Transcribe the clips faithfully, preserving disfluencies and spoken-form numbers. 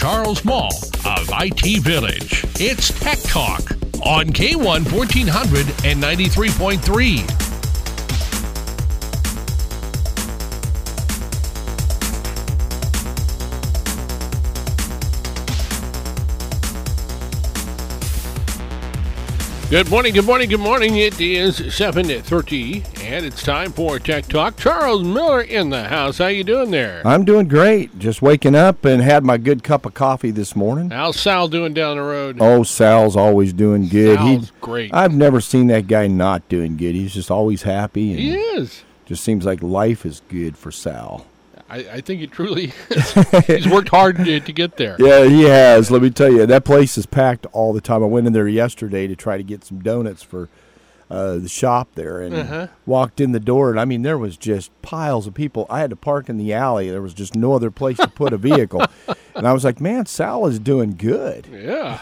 Charles Mall of I T Village. It's Tech Talk on K one fourteen hundred and ninety-three point three. Good morning, good morning, good morning. It is seven thirty, and it's time for Tech Talk. Charles Miller in the house. How you doing there? I'm doing great. Just waking up and had my good cup of coffee this morning. How's Sal doing down the road? Oh, Sal's always doing good. Sal's he, great. I've never seen that guy not doing good. He's just always happy. And He is. just seems like life is good for Sal. I, I think it truly is. He's worked hard to, to get there. Yeah, he has. Let me tell you, that place is packed all the time. I went in there yesterday to try to get some donuts for uh, the shop there, and Uh-huh. walked in the door, and I mean, there was just piles of people. I had to park in the alley. There was just no other place to put a vehicle. And I was like, man, Sal is doing good. Yeah.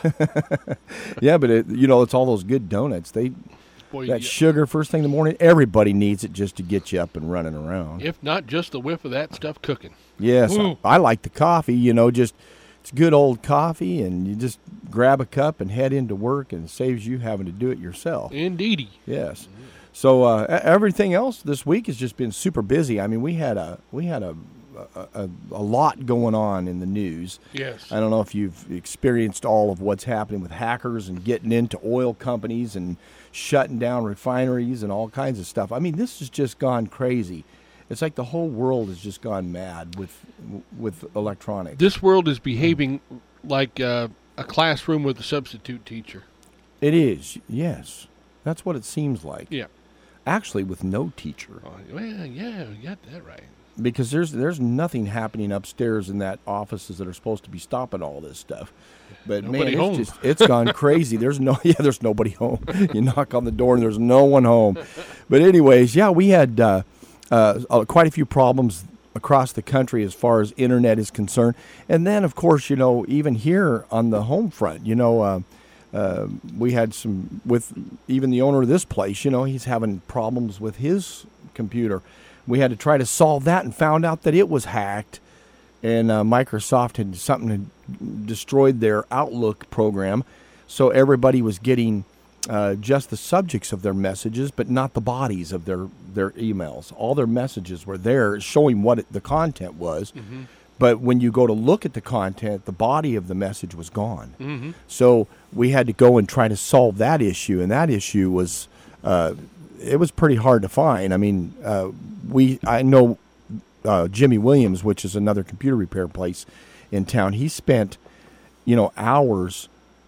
Yeah, but, it, you know, it's all those good donuts. They Boy, That yeah. sugar first thing in the morning, everybody needs it just to get you up and running around. If not just the whiff of that stuff cooking. Yes, Woo. I, I like the coffee, you know, just it's good old coffee, and you just grab a cup and head into work, and it saves you having to do it yourself. Indeedy. Yes. So uh, e- everything else this week has just been super busy. I mean, we had a we had a a, a a lot going on in the news. Yes. I don't know if you've experienced all of what's happening with hackers and getting into oil companies and shutting down refineries and all kinds of stuff. I mean, this has just gone crazy. It's like the whole world has just gone mad with with electronics. This world is behaving like uh, a classroom with a substitute teacher. It is, yes. That's what it seems like. Yeah. Actually, with no teacher. Oh, well, yeah, you got that right. Because there's there's nothing happening upstairs in that offices that are supposed to be stopping all this stuff. But Nobody man, home. it's just it's gone crazy. There's no yeah, there's nobody home. You knock on the door and there's no one home. But anyways, yeah, we had uh, uh, uh, quite a few problems across the country as far as internet is concerned. And then, of course, you know, even here on the home front, you know, uh, uh, we had some with even the owner of this place. You know, he's having problems with his computer. We had to try to solve that and found out that it was hacked, and uh, Microsoft had something had destroyed their Outlook program, so everybody was getting uh, just the subjects of their messages, but not the bodies of their, their emails. All their messages were there showing what it, the content was, Mm-hmm. but when you go to look at the content, the body of the message was gone. Mm-hmm. So we had to go and try to solve that issue, and that issue was uh, it was pretty hard to find. I mean, uh, we I know uh, Jimmy Williams, which is another computer repair place in town. He spent, you know, hours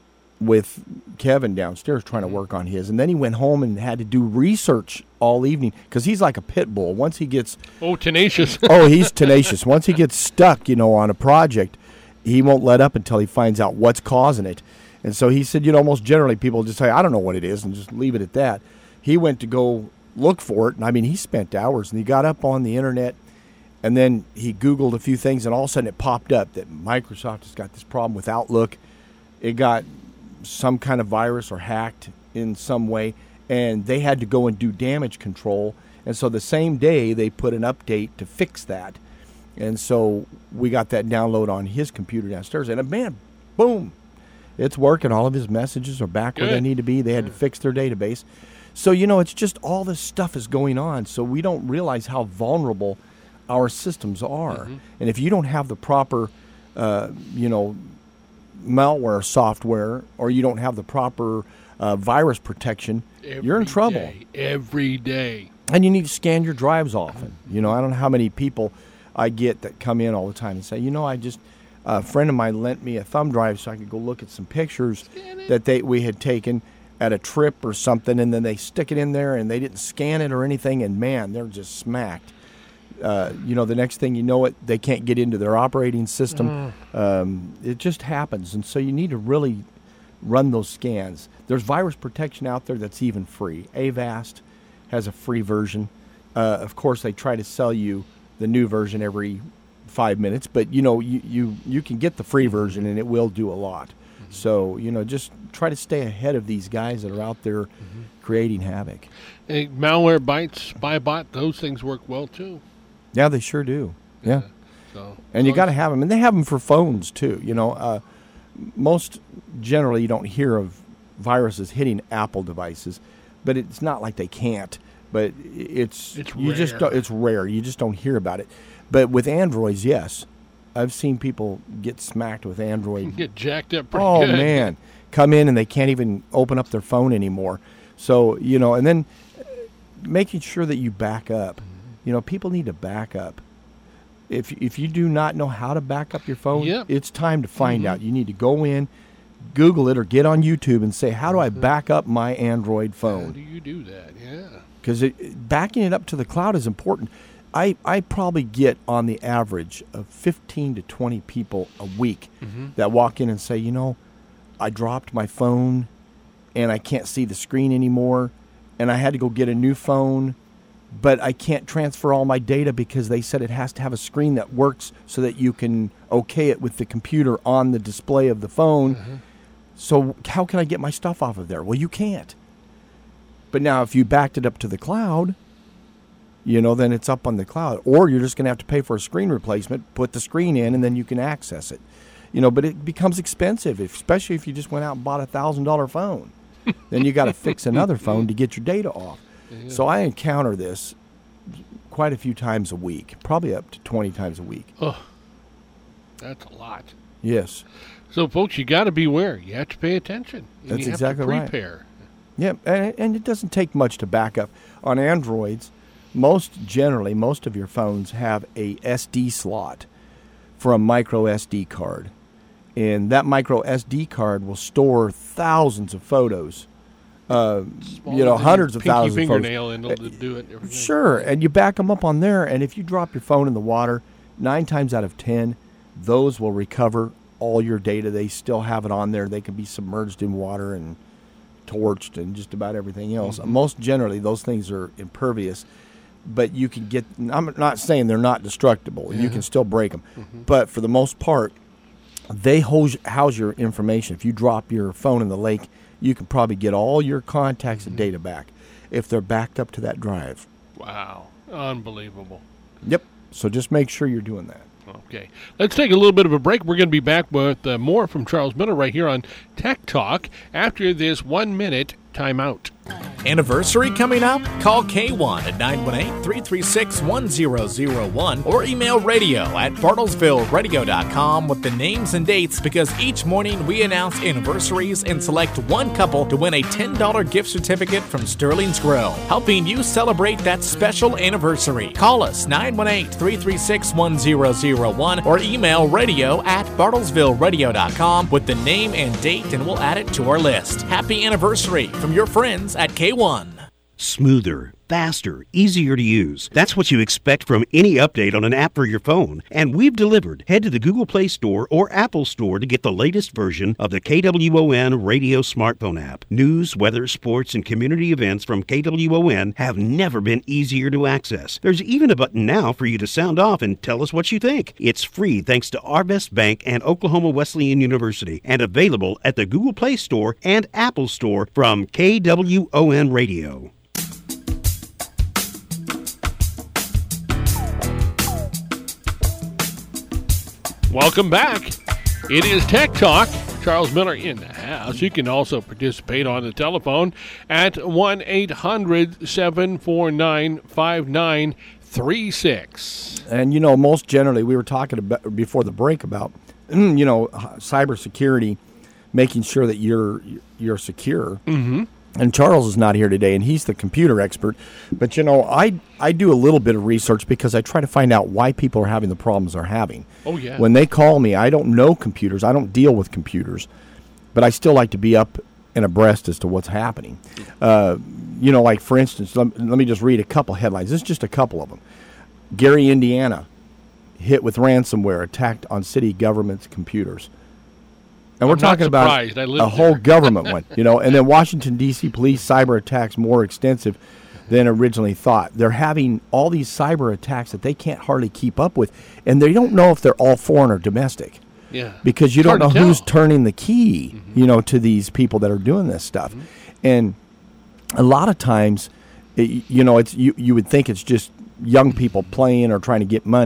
with Kevin downstairs trying to work on his, and then he went home and had to do research all evening because he's like a pit bull. Once he gets Oh, tenacious. oh, he's tenacious. Once he gets stuck, you know, on a project, he won't let up until he finds out what's causing it. And so he said, you know, most generally people just say, I don't know what it is, and just leave it at that. He went to go look for it, and I mean, he spent hours, and he got up on the internet, and then he Googled a few things, and all of a sudden it popped up that Microsoft has got this problem with Outlook. It got some kind of virus or hacked in some way, and they had to go and do damage control. And so the same day, they put an update to fix that. And so we got that download on his computer downstairs, and man, boom, it's working. All of his messages are back where they Good. need to be. They had to fix their database. So, you know, it's just all this stuff is going on, so we don't realize how vulnerable our systems are. Mm-hmm. And if you don't have the proper, uh, you know, malware software, or you don't have the proper uh, virus protection, you're in Every trouble. day, every day. And you need to scan your drives often. You know, I don't know how many people I get that come in all the time and say, you know, I just, a friend of mine lent me a thumb drive so I could go look at some pictures that they we had taken at a trip or something, and then they stick it in there and they didn't scan it or anything, and man, they're just smacked. Uh, you know, the next thing you know it, they can't get into their operating system. Um, it just happens, and so you need to really run those scans. There's virus protection out there that's even free. Avast has a free version. Uh, of course, they try to sell you the new version every five minutes, but you know, you, you, you can get the free version and it will do a lot. Mm-hmm. So, you know, just try to stay ahead of these guys that are out there mm-hmm. creating havoc. And malware bites, Spybot, those things work well too. Yeah, they sure do. Yeah. So, and you got to have them, and they have them for phones too. You know, uh, most generally you don't hear of viruses hitting Apple devices, but it's not like they can't. But it's, it's you rare. just don't, it's rare. You just don't hear about it. But with Androids, yes, I've seen people get smacked with Android. Get jacked up pretty oh, good. Oh man, come in and they can't even open up their phone anymore. So you know, and then making sure that you back up. You know, people need to back up. If if you do not know how to back up your phone, yep. it's time to find mm-hmm. out. You need to go in, Google it, or get on YouTube and say, how do I back up my Android phone? How do you do that? Yeah. Because backing it up to the cloud is important. I, I probably get on the average of fifteen to twenty people a week mm-hmm. that walk in and say, you know, I dropped my phone and I can't see the screen anymore, and I had to go get a new phone, but I can't transfer all my data because they said it has to have a screen that works so that you can okay it with the computer on the display of the phone. Mm-hmm. So how can I get my stuff off of there? Well, you can't. But now if you backed it up to the cloud, you know, then it's up on the cloud. Or you're just going to have to pay for a screen replacement, put the screen in, and then you can access it. You know, but it becomes expensive, if, especially if you just went out and bought a one thousand dollars phone. Then you got to fix another phone to get your data off. Yeah. So I encounter this quite a few times a week, probably up to twenty times a week. Oh, that's a lot. Yes. So, folks, you got to beware. You have to pay attention. And That's you exactly have to prepare. right. Yeah, and, and it doesn't take much to back up. On Androids, most generally, most of your phones have a S D slot for a micro S D card. And that micro S D card will store thousands of photos. Uh, you know, hundreds of thousands of photos. Fingernail and it'll do it. Everything. Sure, and you back them up on there, and if you drop your phone in the water, nine times out of ten, those will recover all your data. They still have it on there. They can be submerged in water and torched and just about everything else. Mm-hmm. Most generally, those things are impervious, but you can get, I'm not saying they're not destructible. Yeah. You can still break them. Mm-hmm. But for the most part, they house, house your information. If you drop your phone in the lake, you can probably get all your contacts mm-hmm. and data back if they're backed up to that drive. Wow. Unbelievable. Yep. So just make sure you're doing that. Okay. Let's take a little bit of a break. We're going to be back with uh, more from Charles Miller right here on Tech Talk after this one-minute timeout. Anniversary coming up? Call K one at nine one eight, three three six, one zero zero one or email radio at bartlesville radio dot com with the names and dates, because each morning we announce anniversaries and select one couple to win a ten dollars gift certificate from Sterling's Grill, helping you celebrate that special anniversary. Call us nine one eight, three three six, one zero zero one or email radio at bartlesville radio dot com with the name and date, and we'll add it to our list. Happy anniversary from your friends at K one. Smoother, faster, easier to use. That's what you expect from any update on an app for your phone. And we've delivered. Head to the Google Play Store or Apple Store to get the latest version of the K W O N radio smartphone app. News, weather, sports, and community events from K W O N have never been easier to access. There's even a button now for you to sound off and tell us what you think. It's free thanks to Arvest Bank and Oklahoma Wesleyan University, and available at the Google Play Store and Apple Store from K W O N Radio. Welcome back. It is Tech Talk. Charles Miller in the house. You can also participate on the telephone at one eight hundred, seven four nine, five nine three six. And, you know, most generally, we were talking about before the break about, you know, cybersecurity, making sure that you're you're secure. Mm-hmm. And Charles is not here today, and he's the computer expert. But, you know, I I do a little bit of research because I try to find out why people are having the problems they're having. Oh, yeah. When they call me, I don't know computers. I don't deal with computers. But I still like to be up and abreast as to what's happening. Uh, you know, like, for instance, let, let me just read a couple headlines. This is just a couple of them. Gary, Indiana, hit with ransomware, attacked on city government's computers. And we're I'm talking about I a whole there. government one, you know. And then Washington, D C police cyber attacks more extensive than originally thought. They're having all these cyber attacks that they can't hardly keep up with, and they don't know if they're all foreign or domestic. Yeah. Because you It's don't know hard to who's tell. turning the key, mm-hmm. you know, to these people that are doing this stuff. Mm-hmm. And a lot of times, it, you know, it's you, you would think it's just young people playing or trying to get money,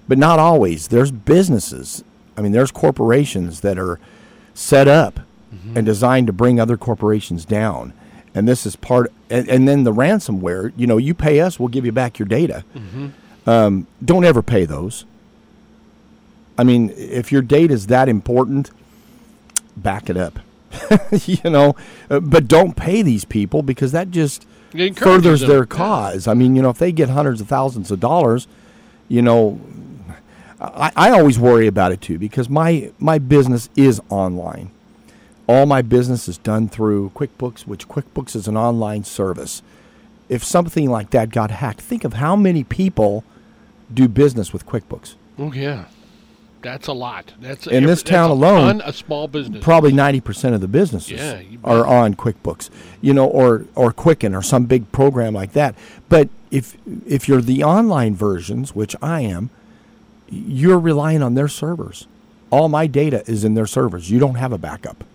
But not always. There's businesses. I mean, there's corporations that are set up mm-hmm. and designed to bring other corporations down. And this is part, and, and then the ransomware, you know, you pay us, we'll give you back your data. Mm-hmm. Um, don't ever pay those. I mean, if your data is that important, back it up. you know, uh, but don't pay these people because that just furthers them. their cause. I mean, you know, if they get hundreds of thousands of dollars, you know, I, I always worry about it too because my, my business is online. All my business is done through QuickBooks, which QuickBooks is an online service. If something like that got hacked, think of how many people do business with QuickBooks. Oh, yeah. That's a lot. That's In this town a alone, ton, a small business. Probably ninety percent of the businesses yeah, are on QuickBooks, you know, or, or Quicken or some big program like that. But if if you're the online versions, which I am, you're relying on their servers. All my data is in their servers. You don't have a backup.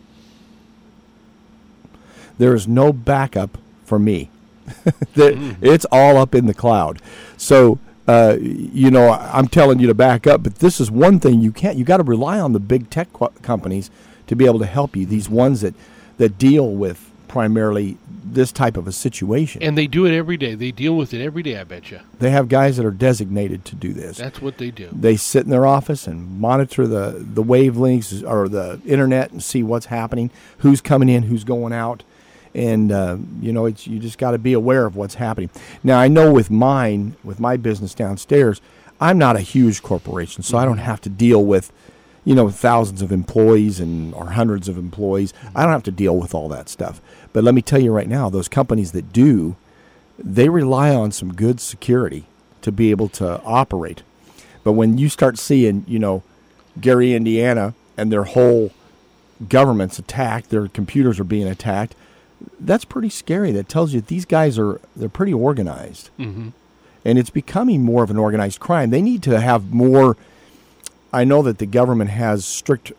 There is no backup for me. It's all up in the cloud. So, uh, you know, I'm telling you to back up, but this is one thing you can't. You got to rely on the big tech qu- companies to be able to help you. These ones that, that deal with primarily this type of a situation. And they do it every day. They deal with it every day, I bet you. They have guys that are designated to do this. That's what they do. They sit in their office and monitor the, the wavelengths or the internet and see what's happening, who's coming in, who's going out. And, uh, you know, it's you just got to be aware of what's happening. Now, I know with mine, with my business downstairs, I'm not a huge corporation, so I don't have to deal with, you know, thousands of employees and or hundreds of employees. I don't have to deal with all that stuff. But let me tell you right now, those companies that do, they rely on some good security to be able to operate. But when you start seeing, you know, Gary, Indiana, and their whole government's attacked, their computers are being attacked, that's pretty scary. That tells you that these guys are, they're pretty organized. Mm-hmm. And it's becoming more of an organized crime. They need to have more, I know that the government has strict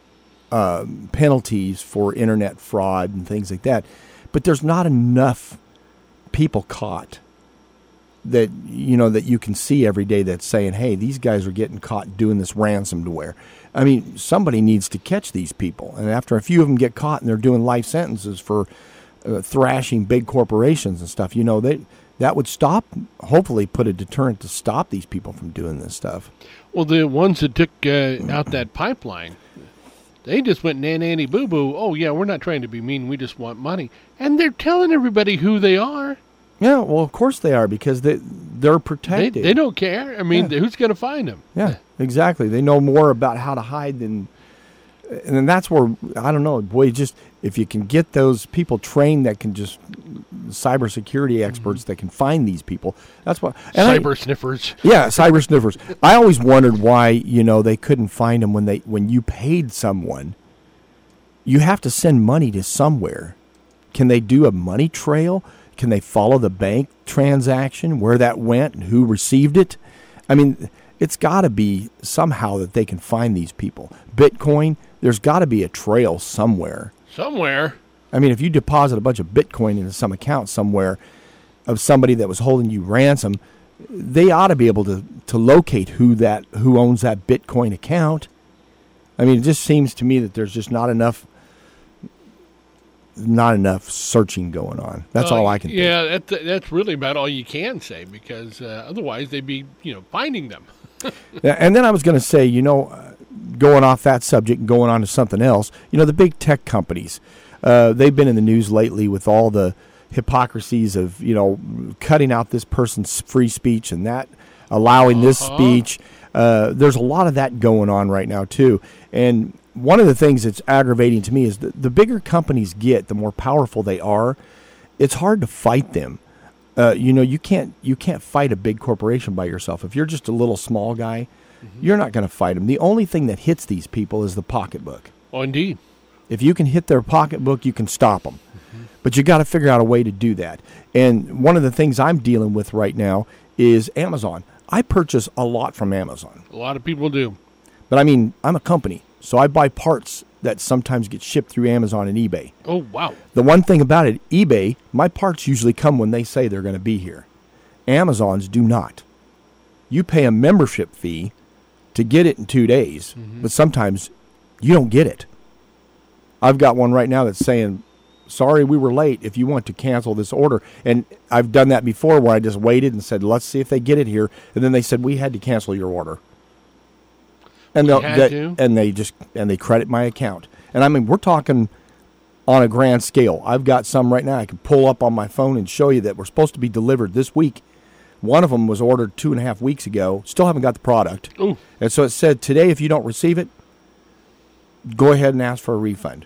uh, penalties for internet fraud and things like that, but there's not enough people caught that, you know, that you can see every day that's saying, hey, these guys are getting caught doing this ransomware. I mean, somebody needs to catch these people. And after a few of them get caught and they're doing life sentences for uh, thrashing big corporations and stuff, you know, they, that would stop, hopefully put a deterrent to stop these people from doing this stuff. Well, the ones that took uh, out that pipeline, they just went nanny boo boo. Oh, yeah, we're not trying to be mean. We just want money. And they're telling everybody who they are. Yeah, well, of course they are because they, they're protected. They, they don't care. I mean, yeah. Who's going to find them? Yeah, exactly. They know more about how to hide than... And then that's where, I don't know, boy, just if you can get those people trained that can just, cybersecurity experts mm-hmm. that can find these people, that's what. Cyber I, sniffers. Yeah, cyber sniffers. I always wondered why, you know, they couldn't find them when they when you paid someone. You have to send money to somewhere. Can they do a money trail? Can they follow the bank transaction, where that went and who received it? I mean, it's got to be somehow that they can find these people. Bitcoin, there's got to be a trail somewhere. Somewhere? I mean, if you deposit a bunch of Bitcoin into some account somewhere of somebody that was holding you ransom, they ought to be able to, to locate who that who owns that Bitcoin account. I mean, it just seems to me that there's just not enough not enough searching going on. That's uh, all I can yeah, think. Yeah, that, that's really about all you can say because uh, otherwise they'd be, you know, finding them. Yeah, and then I was going to say, you know, uh, going off that subject and going on to something else, you know, the big tech companies, uh, they've been in the news lately with all the hypocrisies of, you know, cutting out this person's free speech and that, allowing uh-huh. this speech. Uh, there's a lot of that going on right now, too. And one of the things that's aggravating to me is that the bigger companies get, the more powerful they are, it's hard to fight them. Uh, you know, you can't you can't fight a big corporation by yourself. If you're just a little small guy, mm-hmm. you're not going to fight them. The only thing that hits these people is the pocketbook. Oh, indeed. If you can hit their pocketbook, you can stop them. Mm-hmm. But you got to figure out a way to do that. And one of the things I'm dealing with right now is Amazon. I purchase a lot from Amazon. A lot of people do. But I mean, I'm a company, so I buy parts that sometimes get shipped through Amazon and eBay. Oh, wow. The one thing about it, eBay, my parts usually come when they say they're going to be here. Amazon's do not. You pay a membership fee to get it in two days, Mm-hmm. but sometimes you don't get it. I've got one right now that's saying, sorry, we were late. If you want to cancel this order. And I've done that before where I just waited and said, let's see if they get it here. And then they said, we had to cancel your order. And, We they'll- had that- to? and they just, and they credit my account. And I mean, we're talking on a grand scale. I've got some right now I can pull up on my phone and show you that we're supposed to be delivered this week. One of them was ordered two and a half weeks ago. Still haven't got the product. Ooh. And so it said, today, if you don't receive it, go ahead and ask for a refund.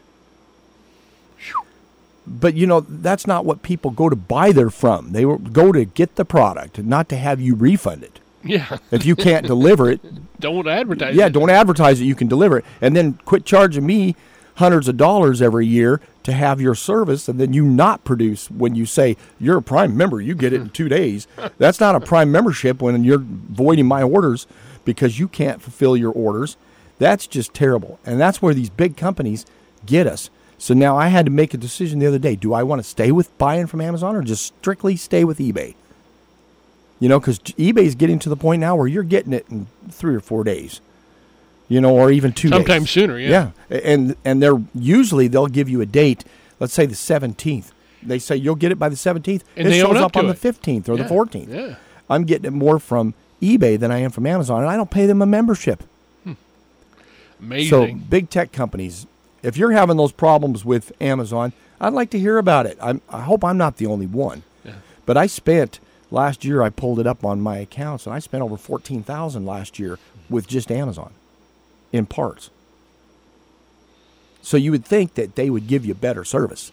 But, you know, that's not what people go to buy there from. They were- go to get the product, not to have you refund it. Yeah. If you can't deliver it, Don't advertise yeah, it. don't advertise that you can deliver it. And then quit charging me hundreds of dollars every year to have your service, and then you not produce when you say you're a Prime member, you get it in two days. That's not a Prime membership when you're voiding my orders because you can't fulfill your orders. That's just terrible. And that's where these big companies get us. So now I had to make a decision the other day. Do I want to stay with buying from Amazon or just strictly stay with eBay? You know, because eBay is getting to the point now where you're getting it in three or four days. You know, or even two Sometime days. sooner, yeah. Yeah. And and they're usually they'll give you a date, let's say the seventeenth. They say you'll get it by the seventeenth. And it they shows own up up to on it. the fifteenth or Yeah, the fourteenth. yeah. I'm getting it more from eBay than I am from Amazon, and I don't pay them a membership. Amazing. So big tech companies, if you're having those problems with Amazon, I'd like to hear about it. I'm, I hope I'm not the only one. Yeah. But I spent last year. I pulled it up on my accounts, and I spent over fourteen thousand last year with just Amazon in parts. So you would think that they would give you better service.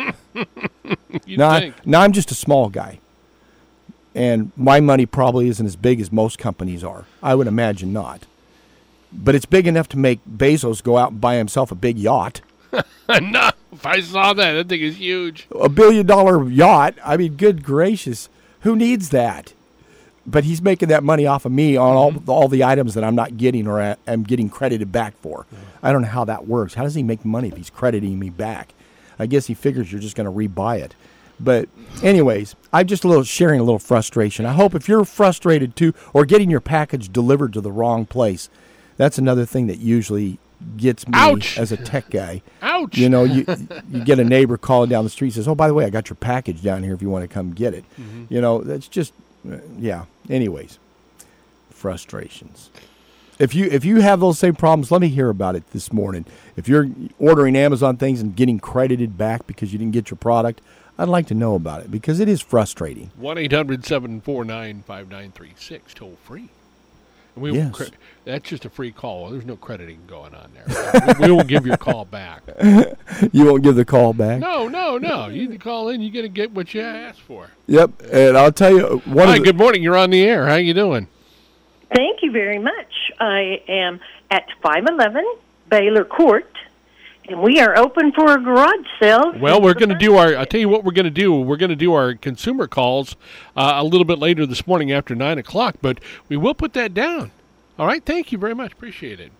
You'd now, think. I, now I'm just a small guy, and my money probably isn't as big as most companies are. I would imagine not. But it's big enough to make Bezos go out and buy himself a big yacht. No, if I saw that, that thing is huge. A billion dollar yacht. I mean, good gracious. Who needs that? But he's making that money off of me on all all the items that I'm not getting or I- I'm getting credited back for. I don't know how that works. How does he make money if he's crediting me back? I guess he figures you're just going to rebuy it. But anyways, I'm just a little sharing a little frustration. I hope if you're frustrated too or getting your package delivered to the wrong place, that's another thing that usually gets me Ouch. as a tech guy. Ouch. You know, you you get a neighbor calling down the street, says, "Oh, by the way, I got your package down here if you want to come get it." Mm-hmm. You know, that's just, uh, yeah. Anyways, frustrations. If you if you have those same problems, let me hear about it this morning. If you're ordering Amazon things and getting credited back because you didn't get your product, I'd like to know about it because it is frustrating. one eight hundred seven four nine five nine three six, toll free. And we Yes. cre- that's just a free call. There's no crediting going on there. we, we won't give your call back. You won't give the call back. No, no, no. You call in, you got to get what you asked for. Yep, and I'll tell you one Hi, of the, good morning. You're on the air. How you doing? Thank you very much. I am at five eleven Baylor Court, and we are open for a garage sale. Well, we're going to do our, I'll tell you what we're going to do. We're going to do our consumer calls uh, a little bit later this morning after nine o'clock, but we will put that down. All right. Thank you very much. Appreciate it.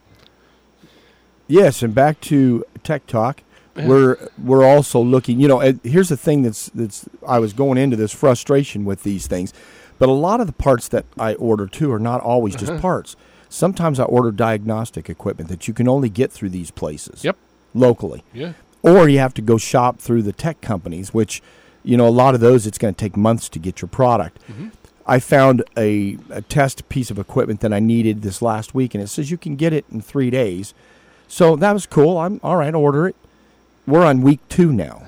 Yes, and back to Tech Talk. We're we're also looking. You know, uh, here's the thing that's that's. I was going into this frustration with these things, but a lot of the parts that I order too are not always just parts. Sometimes I order diagnostic equipment that you can only get through these places. Yep. Locally, Yeah. or you have to go shop through the tech companies, which, you know, a lot of those it's going to take months to get your product. I found a, a test piece of equipment that I needed this last week, and it says you can get it in three days. So that was cool. I'm all right. Order it. We're on week two now.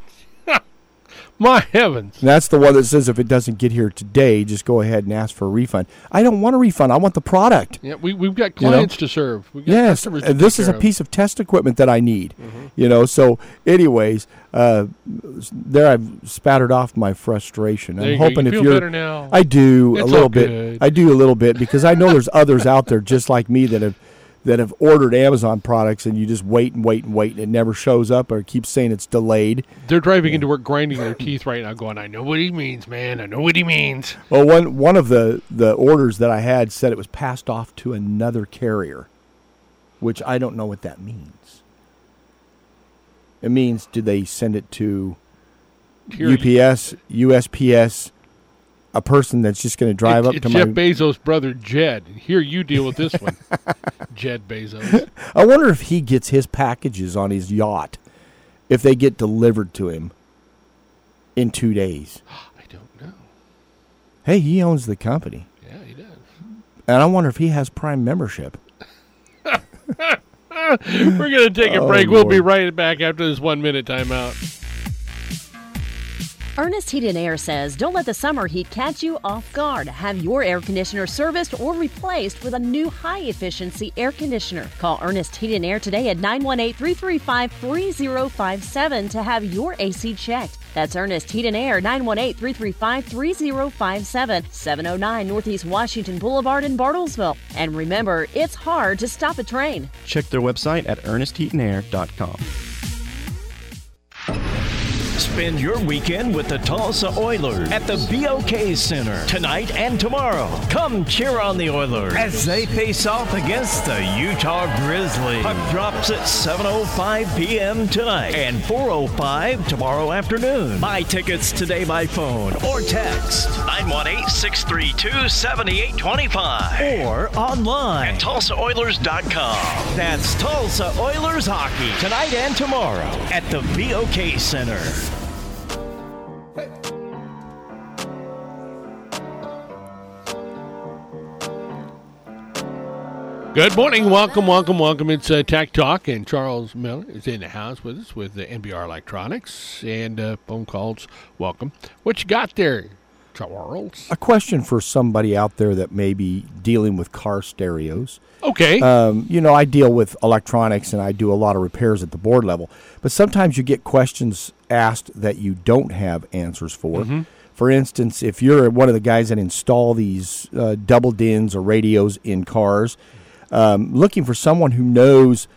My heavens. And that's the one that says if it doesn't get here today, just go ahead and ask for a refund. I don't want a refund. I want the product. Yeah, we, we've got You know? clients to serve. We've got Yes, customers to and this take is a care of. piece of test equipment that I need. You know, so anyways, uh, there I've spattered off my frustration. There I'm you go. You hoping if feel you're, better now. I do a It's little all bit. good. I do a little bit because I know there's others out there just like me that have that have ordered Amazon products and you just wait and wait and wait and it never shows up or keeps saying it's delayed. They're driving into work grinding their teeth right now going, I know what he means, man. I know what he means. Well, one one of the, the orders that I had said it was passed off to another carrier, which I don't know what that means. It means, do they send it to Here, U P S, U S P S, a person that's just going to drive it, up it's to Jeff my... Bezos' brother, Jed. Here, you deal with this one. Jed Bezos. I wonder if he gets his packages on his yacht, if they get delivered to him in two days. I don't know. Hey, he owns the company. Yeah, he does. And I wonder if he has Prime membership. We're going to take a Oh, break. We'll Lord. be right back after this one-minute timeout. Ernest Heat and Air says, don't let the summer heat catch you off guard. Have your air conditioner serviced or replaced with a new high-efficiency air conditioner. Call Ernest Heat and Air today at nine one eight, three three five, three zero five seven to have your A C checked. That's Ernest Heat and Air, nine one eight, three three five, three zero five seven, seven oh nine Northeast Washington Boulevard in Bartlesville. And remember, it's hard to stop a train. Check their website at ernest heat and air dot com. Spend your weekend with the Tulsa Oilers at the B O K Center tonight and tomorrow. Come cheer on the Oilers as they face off against the Utah Grizzlies. Puck drops at seven oh five p.m. tonight and four oh five tomorrow afternoon. Buy tickets today by phone or text nine one eight, six three two, seven eight two five or online at tulsa oilers dot com. That's Tulsa Oilers hockey tonight and tomorrow at the B O K Center. Good morning. Welcome, welcome, welcome. It's uh, Tech Talk, and Charles Miller is in the house with us with the N B R Electronics and uh, phone calls. Welcome. What you got there, Charles? A question for somebody out there that may be dealing with car stereos. Okay. Um, you know, I deal with electronics, and I do a lot of repairs at the board level. But sometimes you get questions asked that you don't have answers for. Mm-hmm. For instance, if you're one of the guys that install these uh, double DINs or radios in cars, um, looking for someone who knows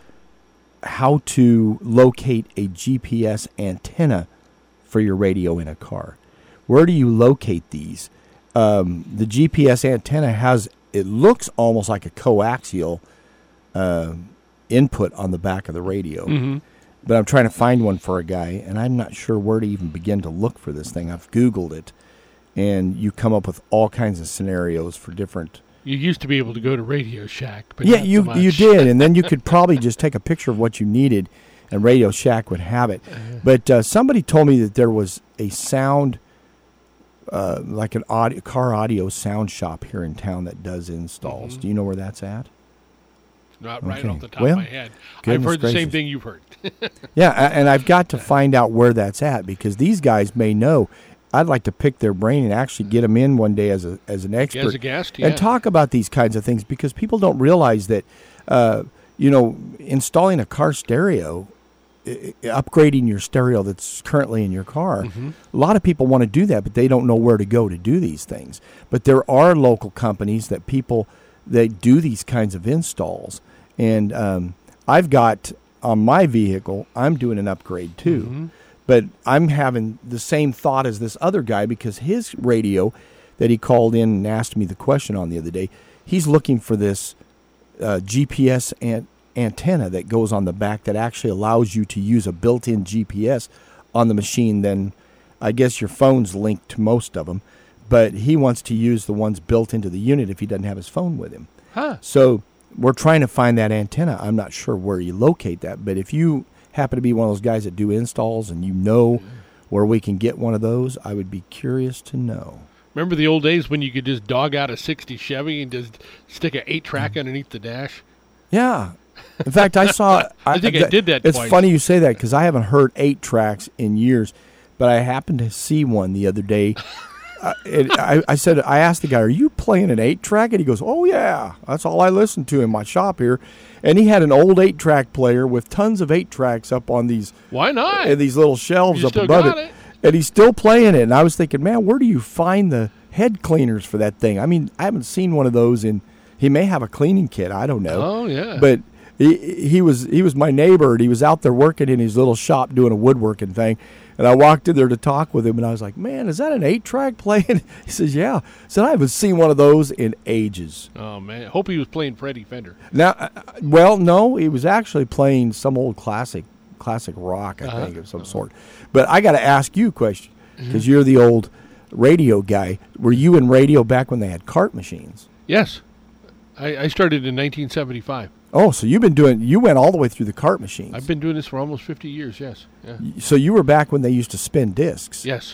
how to locate a G P S antenna for your radio in a car. Where do you locate these? Um, the G P S antenna has, it looks almost like a coaxial uh, input on the back of the radio. Mm-hmm. But I'm trying to find one for a guy, and I'm not sure where to even begin to look for this thing. I've Googled it, and you come up with all kinds of scenarios for different... You used to be able to go to Radio Shack, but yeah, not you so much. you did, and then you could probably just take a picture of what you needed, and Radio Shack would have it. But uh, somebody told me that there was a sound, uh, like an audio, car audio sound shop here in town that does installs. Mm-hmm. Do you know where that's at? Not right Okay. off the top Well, of my head. I've goodness heard the same gracious. thing you've heard. Yeah, a- and I've got to find out where that's at because these guys may know. I'd like to pick their brain and actually get them in one day as a as an expert As a guest, yeah. and talk about these kinds of things because people don't realize that, uh, you know, installing a car stereo, I- I- upgrading your stereo that's currently in your car. Mm-hmm. A lot of people want to do that, but they don't know where to go to do these things. But there are local companies that people that do these kinds of installs, and um, I've got on my vehicle, I'm doing an upgrade too. Mm-hmm. But I'm having the same thought as this other guy because his radio that he called in and asked me the question on the other day, he's looking for this uh, G P S an- antenna that goes on the back that actually allows you to use a built-in G P S on the machine. Then I guess your phone's linked to most of them, but he wants to use the ones built into the unit if he doesn't have his phone with him. Huh. So we're trying to find that antenna. I'm not sure where you locate that, but if you happen to be one of those guys that do installs and you know where we can get one of those, I would be curious to know. Remember the old days when you could just dog out a sixty Chevy and just stick an eight-track underneath the dash? Yeah. In fact, I saw... I think I did that It's twice. funny you say that because I haven't heard eight tracks in years, but I happened to see one the other day. uh, it, I, I said, I asked the guy, are you playing an eight-track? And he goes, oh, yeah. That's all I listen to in my shop here. And he had an old eight-track player with tons of eight-tracks up on these... Why not? And these little shelves You up still above got it. it. And he's still playing it. And I was thinking, man, where do you find the head cleaners for that thing? I mean, I haven't seen one of those in... He may have a cleaning kit. I don't know. Oh, yeah. But he, he was he was my neighbor, and he was out there working in his little shop doing a woodworking thing. And I walked in there to talk with him, and I was like, man, is that an eight-track playing? He says, yeah. I said, I haven't seen one of those in ages. Oh, man. Hope he was playing Freddie Fender. Now, uh, well, no, he was actually playing some old classic classic rock, I Uh-huh. think, of some sort. But I got to ask you a question, because you're the old radio guy. Were you in radio back when they had cart machines? Yes. I, I started in nineteen seventy-five. Oh, so you've been doing, you went all the way through the cart machines. I've been doing this for almost fifty years, yes. Yeah. So you were back when they used to spin discs? Yes.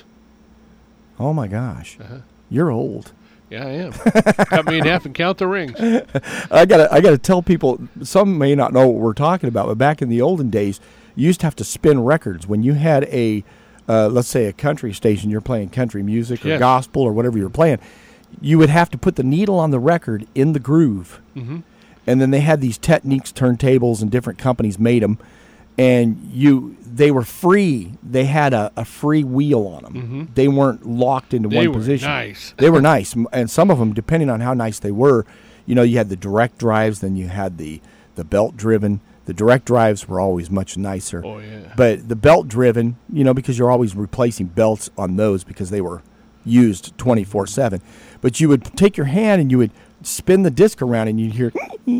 Oh, my gosh. Uh-huh. You're old. Yeah, I am. Cut me in half and count the rings. I gotta, I gotta tell people. Some may not know what we're talking about, but back in the olden days, you used to have to spin records when you had a, uh, let's say, a country station. You're playing country music or yes. gospel or whatever you're playing. You would have to put the needle on the record in the groove, mm-hmm. and then they had these Techniques turntables, and different companies made them, and you. They were free. They had a, a free wheel on them. Mm-hmm. They weren't locked into they one were position. Nice. They were nice, and some of them, depending on how nice they were, you know, you had the direct drives, then you had the the belt driven. The direct drives were always much nicer. Oh yeah. But the belt driven, you know, because you're always replacing belts on those because they were used twenty-four seven. But you would take your hand and you would spin the disc around, and you'd hear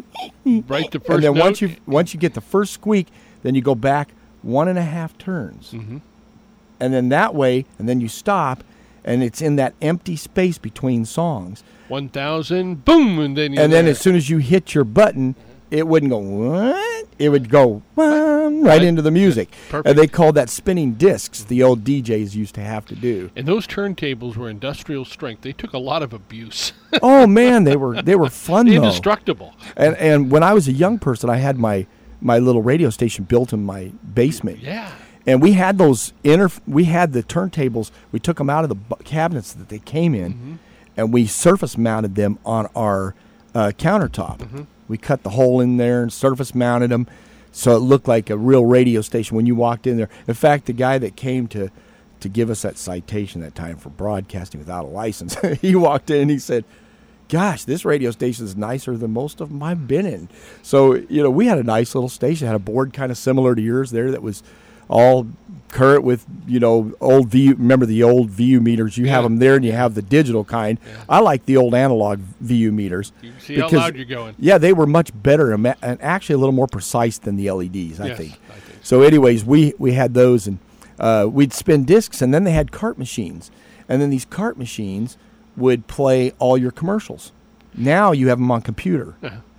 right the first and then note. once you once you get the first squeak, then you go back one and a half turns. Mm-hmm. And then that way, and then you stop, and it's in that empty space between songs. one thousand, boom, and then you're And then there. as soon as you hit your button, it wouldn't go, what? It would go um, right into the music. Perfect. And they called that spinning discs, the old D Js used to have to do. And those turntables were industrial strength. They took a lot of abuse. Oh, man, they were they were fun, though. Indestructible. And, and when I was a young person, I had my, my little radio station built in my basement. Yeah. And we had those inner, we had the turntables. We took them out of the bu- cabinets that they came in, mm-hmm. and we surface mounted them on our uh, countertop. Mm-hmm. We cut the hole in there and surface mounted them, so it looked like a real radio station when you walked in there. In fact, the guy that came to to give us that citation that time for broadcasting without a license, he walked in and he said, "Gosh, this radio station is nicer than most of them I've been in." So, you know, we had a nice little station, had a board kind of similar to yours there that was all current with, you know, old V U. Remember the old V U meters? You Yeah. have them there, and you have the digital kind. Yeah. I like the old analog V U meters. You can see how because- loud you're going. Yeah, they were much better and, ma- and actually a little more precise than the L E Ds, I Yes, think. I think So, anyways, we, we had those, and uh, we'd spin discs, and then they had cart machines. And then these cart machines would play all your commercials. Now you have them on computer.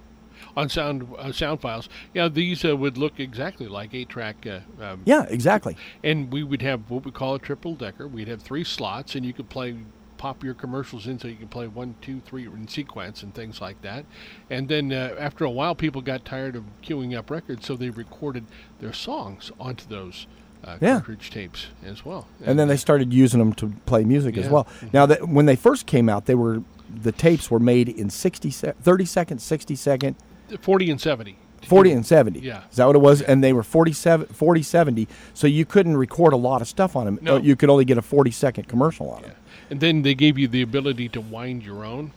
On sound uh, sound files. Yeah, these uh, would look exactly like eight-track. Uh, um, Yeah, exactly. And we would have what we call a triple-decker. We'd have three slots, and you could play, pop your commercials in so you can play one, two, three in sequence and things like that. And then uh, after a while, people got tired of queuing up records, so they recorded their songs onto those uh, Yeah. cartridge tapes as well. And then they started using them to play music as Yeah. well. Now, that when they first came out, they were the tapes were made in sixty se- thirty second, sixty second, forty and seventy. forty and seventy. Yeah. Is that what it was? And they were forty-seven, forty, seventy, so you couldn't record a lot of stuff on them. No. You could only get a forty second commercial on Yeah. them. And then they gave you the ability to wind your own.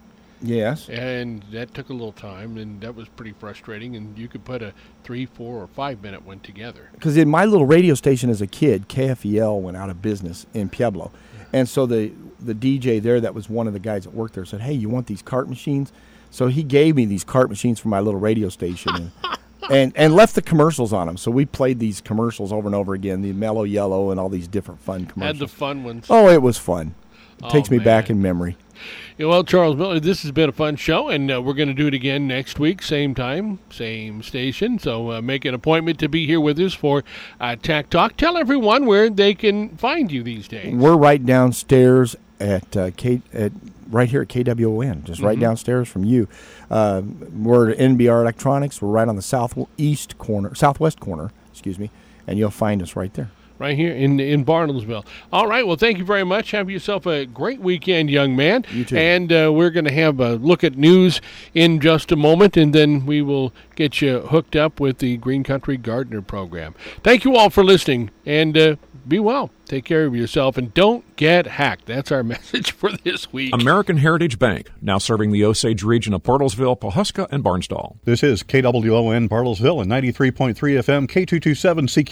Yes. And that took a little time, and that was pretty frustrating. And you could put a three, four, or five minute one together. Because in my little radio station as a kid, K F E L went out of business in Pueblo. And so the, the D J there that was one of the guys that worked there said, "Hey, you want these cart machines?" So he gave me these cart machines for my little radio station and, and, and left the commercials on them. So we played these commercials over and over again, the Mellow Yellow and all these different fun Had commercials. the fun ones. Oh, it was fun. It Oh, takes me back man. in memory. Yeah, well, Charles Miller, this has been a fun show, and uh, we're going to do it again next week, same time, same station. So uh, make an appointment to be here with us for uh, Tack Talk. Tell everyone where they can find you these days. We're right downstairs at uh, K at right here at K W O N, just right Mhm. downstairs from you. Uh, we're at N B R Electronics. We're right on the southeast corner, southwest corner, excuse me, and you'll find us right there. Right here in in Bartlesville. All right, well, thank you very much. Have yourself a great weekend, young man. You too. And uh, we're going to have a look at news in just a moment, and then we will get you hooked up with the Green Country Gardener program. Thank you all for listening, and uh, be well. Take care of yourself, and don't get hacked. That's our message for this week. American Heritage Bank, now serving the Osage region of Bartlesville, Pawhuska, and Barnsdall. This is K W O N Bartlesville and ninety-three point three F M, K two twenty-seven C Q.